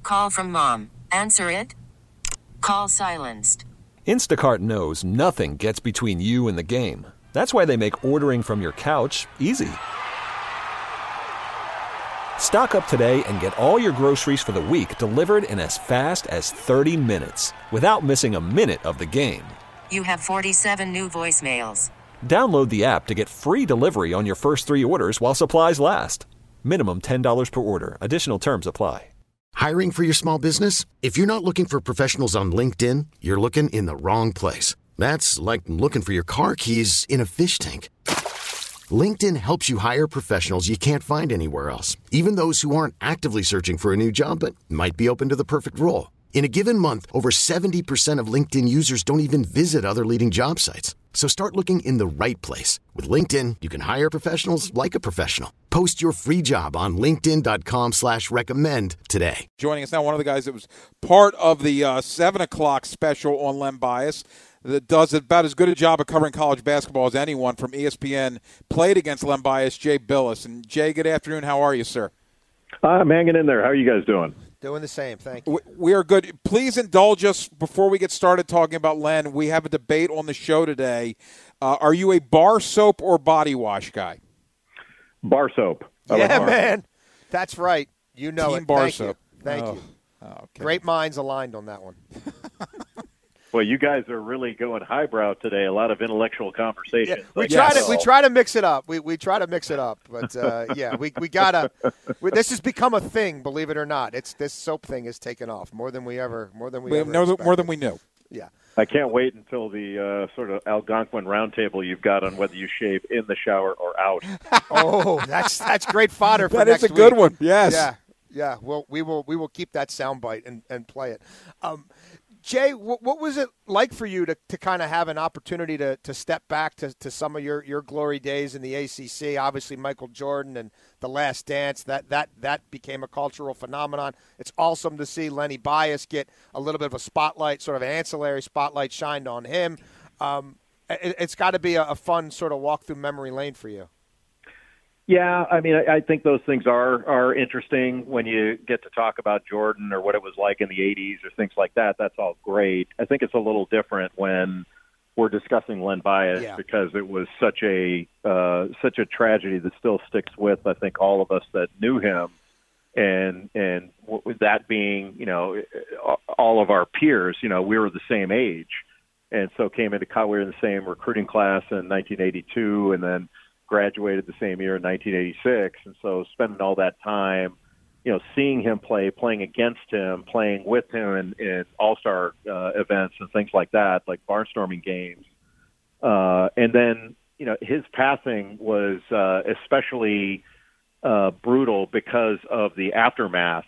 Call from mom. Answer it. Call silenced. Instacart knows nothing gets between you and the game. That's why they make ordering from your couch easy. Stock up today and get all your groceries for the week delivered in as fast as 30 minutes without missing a minute of the game. You have 47 new voicemails. Download the app to get free delivery on your first 3 orders while supplies last. Minimum $10 per order. Additional terms apply. Hiring for your small business? If you're not looking for professionals on LinkedIn, you're looking in the wrong place. That's like looking for your car keys in a fish tank. LinkedIn helps you hire professionals you can't find anywhere else, even those who aren't actively searching for a new job but might be open to the perfect role. In a given month, over 70% of LinkedIn users don't even visit other leading job sites. So start looking in the right place. With LinkedIn, you can hire professionals like a professional. Post your free job on linkedin.com/recommend today. Joining us now, one of the guys that was part of the 7 o'clock special on Len Bias that does about as good a job of covering college basketball as anyone from ESPN, played against Len Bias, Jay Bilas. And, Jay, good afternoon. How are you, sir? I'm hanging in there. How are you guys doing? Doing the same, thank you. We are good. Please indulge us before we get started talking about Len. We have a debate on the show today. Are you a bar soap or body wash guy? Bar soap. Yeah, man. That's right. You know Team it. bar Thank soap. you. Thank you. Okay. Great minds aligned on that one. Well, you guys are really going highbrow today. A lot of intellectual conversation. Yeah, we try to mix it up. We try to mix it up, but yeah, we gotta. This has become a thing, believe it or not. This soap thing has taken off more than we ever more than we knew. Yeah. I can't wait until the sort of Algonquin roundtable you've got on whether you shave in the shower or out. Oh, that's great fodder for that next is a good week. one. Yes. Yeah. Well, we will keep that soundbite and play it. Jay, what was it like for you to kind of have an opportunity to step back to some of your glory days in the ACC? Obviously, Michael Jordan and The Last Dance, that became a cultural phenomenon. It's awesome to see Lenny Bias get a little bit of a spotlight, sort of ancillary spotlight shined on him. It's got to be a fun sort of walk through memory lane for you. Yeah, I mean, I think those things are interesting when you get to talk about Jordan or what it was like in the 80s or things like that. That's all great. I think it's a little different when we're discussing Len Bias because it was such a tragedy that still sticks with, I think, all of us that knew him. And with that being, all of our peers, we were the same age. And so came into college, we were in the same recruiting class in 1982 and then graduated the same year in 1986, and so spending all that time, seeing him play, playing against him, playing with him in all-star events and things like that, like barnstorming games. And then, his passing was especially brutal because of the aftermath.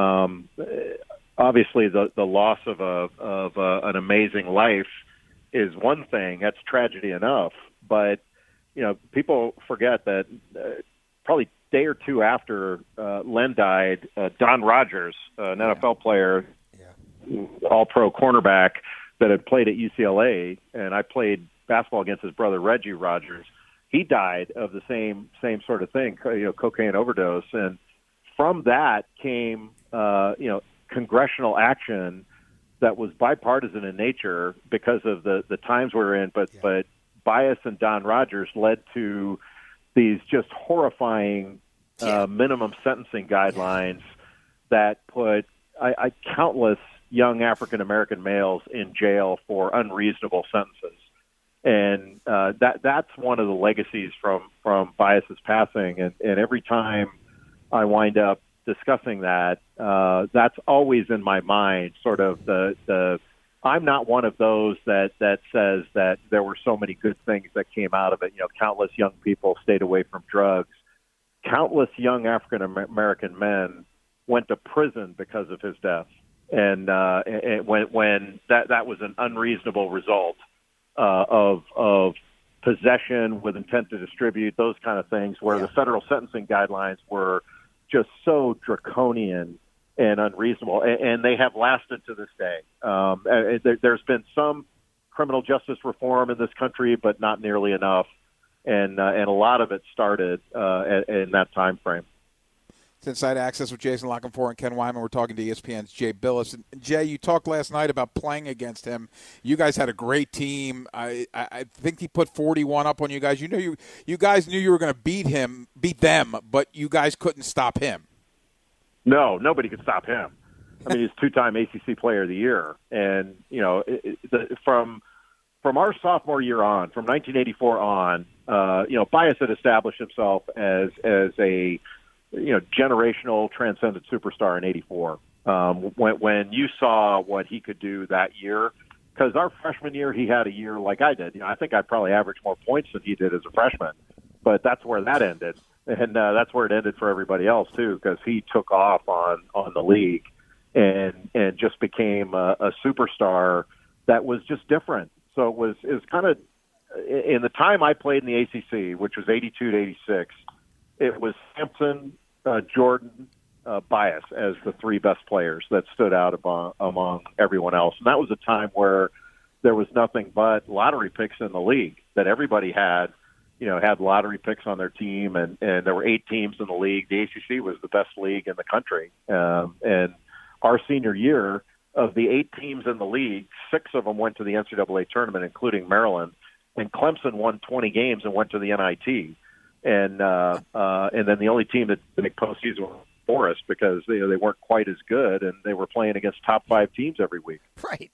Obviously, the loss of an amazing life is one thing. That's tragedy enough, but people forget that probably a day or two after Len died, Don Rogers, an NFL player, all-pro cornerback that had played at UCLA, and I played basketball against his brother Reggie Rogers. He died of the same sort of thing, cocaine overdose, and from that came congressional action that was bipartisan in nature because of the times we're in, but Bias and Don Rogers led to these just horrifying minimum sentencing guidelines that put countless young African-American males in jail for unreasonable sentences. And that's one of the legacies from Bias's passing. And every time I wind up discussing that, that's always in my mind, sort of the I'm not one of those that says that there were so many good things that came out of it. Countless young people stayed away from drugs. Countless young African-American men went to prison because of his death. And when that was an unreasonable result of possession with intent to distribute, those kind of things, where the federal sentencing guidelines were just so draconian and unreasonable, and they have lasted to this day. There's been some criminal justice reform in this country, but not nearly enough, and a lot of it started in that time frame. It's Inside Access with Jason Lockenfor and Ken Wyman. We're talking to ESPN's Jay Billis. And Jay, you talked last night about playing against him. You guys had a great team. I think he put 41 up on you guys. You guys knew you were going to beat them, but you guys couldn't stop him. No, nobody could stop him. I mean, he's two-time ACC Player of the Year, and from our sophomore year on, from 1984 on, Bias had established himself as a generational transcendent superstar in '84. When you saw what he could do that year, because our freshman year he had a year like I did. I think I probably averaged more points than he did as a freshman, but that's where that ended. And that's where it ended for everybody else, too, because he took off on the league and just became a superstar that was just different. So it was kind of – in the time I played in the ACC, which was 82 to 86, it was Sampson, Jordan, Bias as the three best players that stood out among everyone else. And that was a time where there was nothing but lottery picks in the league that everybody had lottery picks on their team, and there were 8 teams in the league. The ACC was the best league in the country. And our senior year, of the 8 teams in the league, 6 of them went to the NCAA tournament, including Maryland. And Clemson won 20 games and went to the NIT. And then the only team that didn't make postseason was Forest because they weren't quite as good, and they were playing against top 5 teams every week. Right.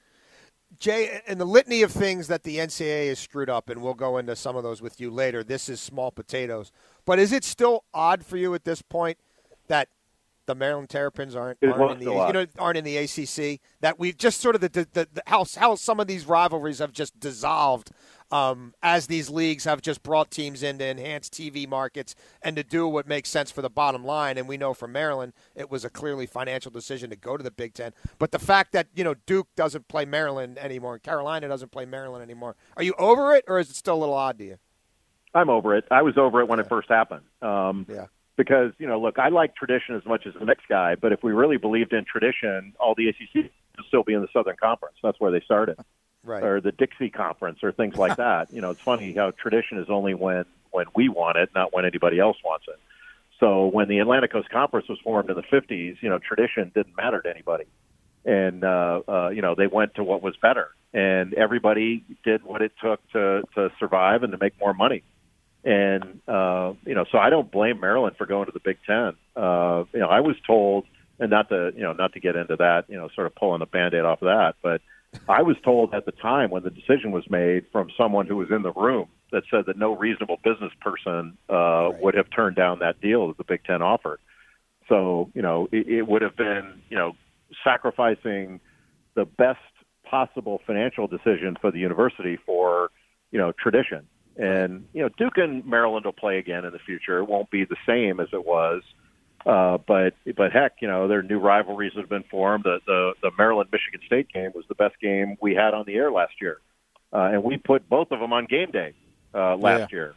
Jay, in the litany of things that the NCAA has screwed up, and we'll go into some of those with you later, this is small potatoes. But is it still odd for you at this point that the Maryland Terrapins aren't in the ACC? That we've just sort of how some of these rivalries have just dissolved as these leagues have just brought teams in to enhance TV markets and to do what makes sense for the bottom line. And we know from Maryland, it was a clearly financial decision to go to the Big Ten. But the fact that, Duke doesn't play Maryland anymore and Carolina doesn't play Maryland anymore, are you over it, or is it still a little odd to you? I'm over it. I was over it when it first happened. Yeah. Because, look, I like tradition as much as the next guy, but if we really believed in tradition, all the ACC would still be in the Southern Conference. That's where they started. Right. Or the Dixie Conference or things like that. It's funny how tradition is only when we want it, not when anybody else wants it. So when the Atlantic Coast Conference was formed in the 50s, tradition didn't matter to anybody. And, they went to what was better. And everybody did what it took to survive and to make more money. And, so I don't blame Maryland for going to the Big Ten. I was told, and not to get into that, sort of pulling a Band-Aid off of that, but I was told at the time when the decision was made from someone who was in the room that said that no reasonable business person would have turned down that deal that the Big Ten offered. So, it would have been, sacrificing the best possible financial decision for the university for, tradition. And, Duke and Maryland will play again in the future. It won't be the same as it was. But heck, there are new rivalries that have been formed. The Maryland-Michigan State game was the best game we had on the air last year. And we put both of them on game day last year.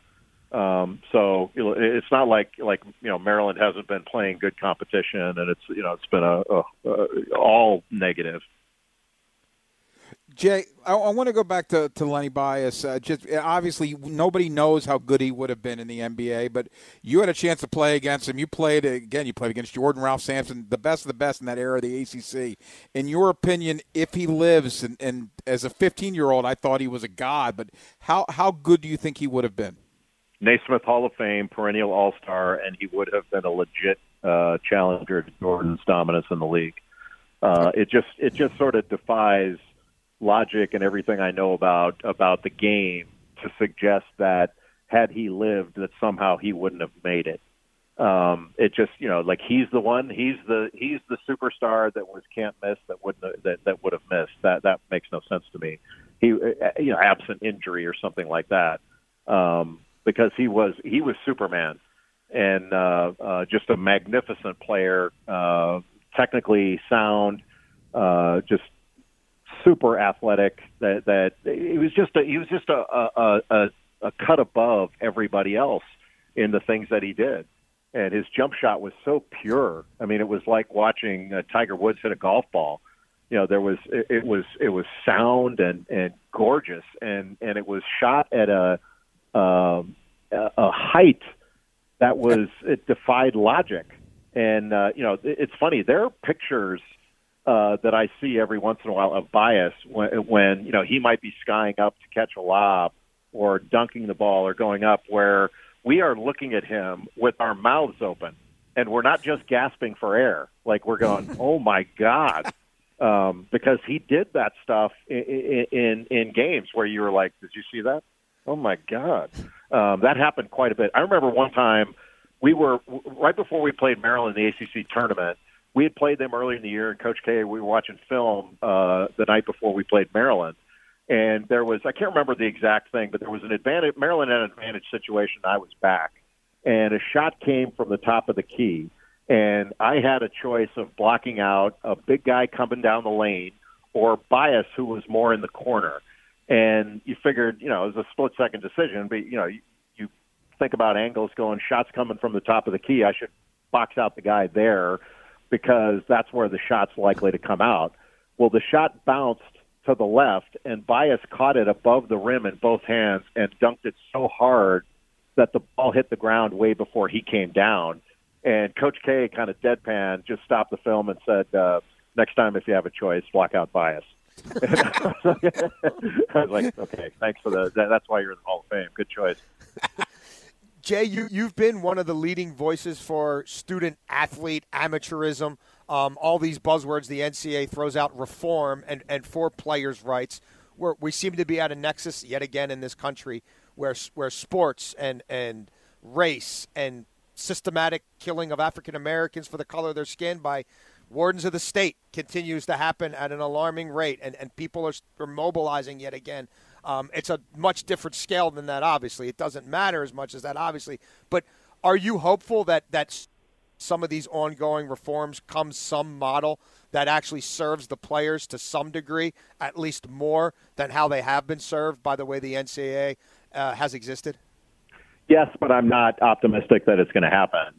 So it's not like Maryland hasn't been playing good competition, and it's been all negative. Jay, I want to go back to Lenny Bias. Just obviously, nobody knows how good he would have been in the NBA, but you had a chance to play against him. You played against Jordan, Ralph Sampson, the best of the best in that era of the ACC. In your opinion, if he lives, and as a 15-year-old, I thought he was a god, but how good do you think he would have been? Naismith Hall of Fame, perennial All-Star, and he would have been a legit challenger to Jordan's dominance in the league. It just sort of defies logic and everything I know about the game to suggest that had he lived, that somehow he wouldn't have made it. It just, he's the one, he's the superstar that was can't miss, that would have missed. That makes no sense to me. He, absent injury or something like that, because he was Superman, and just a magnificent player, technically sound, just super athletic. That he was just a cut above everybody else in the things that he did, and his jump shot was so pure. I mean, it was like watching Tiger Woods hit a golf ball. It was sound and gorgeous, and it was shot at a height that it defied logic. And, it's funny. There are pictures that I see every once in a while of Bias when he might be skying up to catch a lob or dunking the ball or going up, where we are looking at him with our mouths open, and we're not just gasping for air. Like, we're going, oh, my God, because he did that stuff in games where you were like, did you see that? Oh, my God. That happened quite a bit. I remember one time we were right before we played Maryland in the ACC tournament. We had played them earlier in the year, and Coach K, we were watching film the night before we played Maryland. And there was, I can't remember the exact thing, but there was an advantage. Maryland had an advantage situation. I was back, and a shot came from the top of the key, and I had a choice of blocking out a big guy coming down the lane or Bias, who was more in the corner. And you figured, it was a split-second decision, but, you think about angles going, shots coming from the top of the key. I should box out the guy there because that's where the shot's likely to come out. Well, the shot bounced to the left, and Bias caught it above the rim in both hands and dunked it so hard that the ball hit the ground way before he came down. And Coach K, kind of deadpan, just stopped the film and said, next time if you have a choice, block out Bias. I was like, okay, thanks for that's why you're in the Hall of Fame. Good choice. Jay, you've been one of the leading voices for student-athlete amateurism, all these buzzwords the NCAA throws out, reform, and for players' rights. We seem to be at a nexus yet again in this country where sports and race and systematic killing of African Americans for the color of their skin by wardens of the state continues to happen at an alarming rate, and people are mobilizing yet again. It's a much different scale than that, obviously. It doesn't matter as much as that, obviously. But are you hopeful that some of these ongoing reforms come some model that actually serves the players to some degree, at least more than how they have been served by the way the NCAA has existed? Yes, but I'm not optimistic that it's going to happen.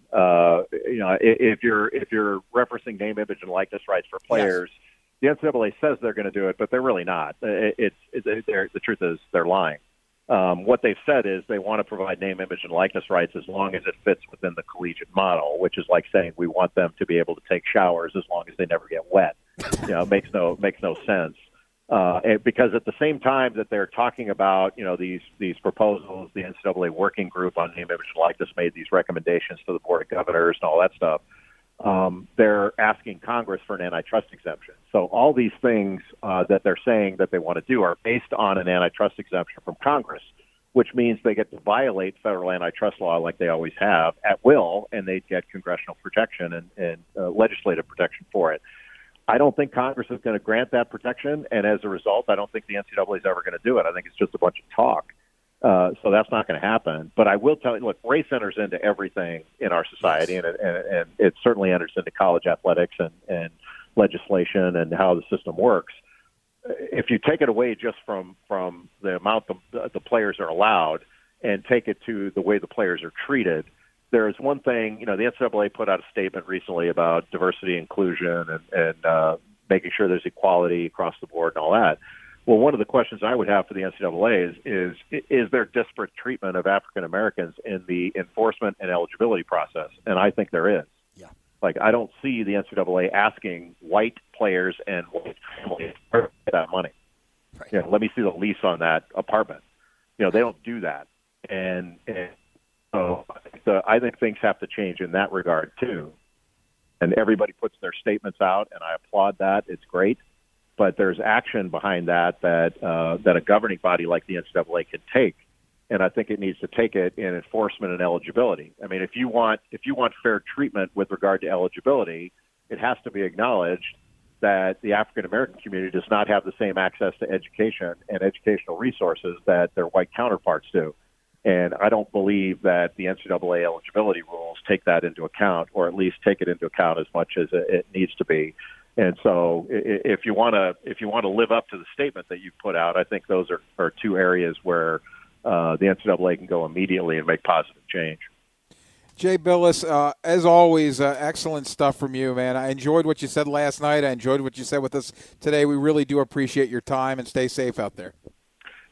If you're referencing name, image, and likeness rights for players, yes. The NCAA says they're going to do it, but they're really not. The truth is they're lying. What they've said is they want to provide name, image, and likeness rights as long as it fits within the collegiate model, which is like saying we want them to be able to take showers as long as they never get wet. It makes no sense. Because at the same time that they're talking about, these proposals, the NCAA working group on name, image, and likeness made these recommendations to the Board of Governors and all that stuff, they're asking Congress for an antitrust exemption. So all these things that they're saying that they want to do are based on an antitrust exemption from Congress, which means they get to violate federal antitrust law like they always have at will, and they get congressional protection and legislative protection for it. I don't think Congress is going to grant that protection, and as a result, I don't think the NCAA is ever going to do it. I think it's just a bunch of talk. So that's not going to happen. But I will tell you, look, race enters into everything in our society, and it certainly enters into college athletics and legislation and how the system works. If you take it away just from the amount the players are allowed and take it to the way the players are treated, there is one thing, the NCAA put out a statement recently about diversity, inclusion, and making sure there's equality across the board and all that. Well, one of the questions I would have for the NCAA is there disparate treatment of African Americans in the enforcement and eligibility process? And I think there is. Yeah. Like, I don't see the NCAA asking white players and white families for that money. Right. Let me see the lease on that apartment. They don't do that. And so I think things have to change in that regard, too. And everybody puts their statements out, and I applaud that. It's great. But there's action behind that a governing body like the NCAA can take. And I think it needs to take it in enforcement and eligibility. I mean, if you want fair treatment with regard to eligibility, it has to be acknowledged that the African-American community does not have the same access to education and educational resources that their white counterparts do. And I don't believe that the NCAA eligibility rules take that into account, or at least take it into account as much as it needs to be. And so, if you want to live up to the statement that you've put out, I think those are two areas where the NCAA can go immediately and make positive change. Jay Bilas, as always, excellent stuff from you, man. I enjoyed what you said last night. I enjoyed what you said with us today. We really do appreciate your time, and stay safe out there.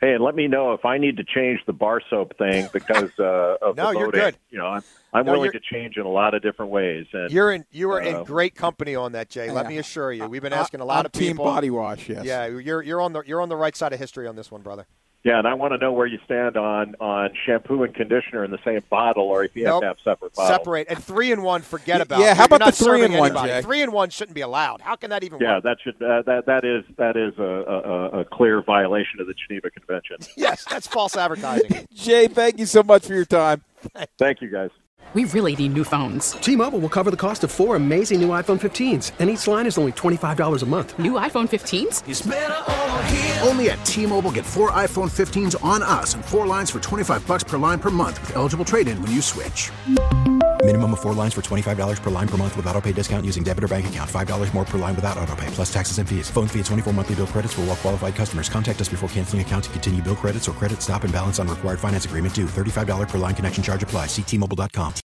Hey, and let me know if I need to change the bar soap thing because of no, the you're voting. good. You know, I'm willing to change in a lot of different ways. And you are in great company on that, Jay. Let me assure you. We've been asking a lot of people. Team Body Wash, yes. Yeah, you're on the right side of history on this one, brother. Yeah, and I want to know where you stand on shampoo and conditioner in the same bottle, or if you have to have separate bottles. Separate. And 3-in-1, forget about. Yeah, how about the 3-in-1, Jay? 3-in-1 shouldn't be allowed. How can that even work? Yeah, that is a clear violation of the Geneva Convention. Yes, that's false advertising. Jay, thank you so much for your time. Thank you, guys. We really need new phones. T-Mobile will cover the cost of 4 amazing new iPhone 15s, and each line is only $25 a month. New iPhone 15s? It's better over here. Only at T-Mobile, get 4 iPhone 15s on us and 4 lines for $25 per line per month with eligible trade-in when you switch. Minimum of 4 lines for $25 per line per month with autopay discount using debit or bank account. $5 more per line without autopay, plus taxes and fees. Phone fee at 24 monthly bill credits for well-qualified customers. Contact us before canceling account to continue bill credits or credit stop and balance on required finance agreement due. $35 per line connection charge applies. See T-Mobile.com.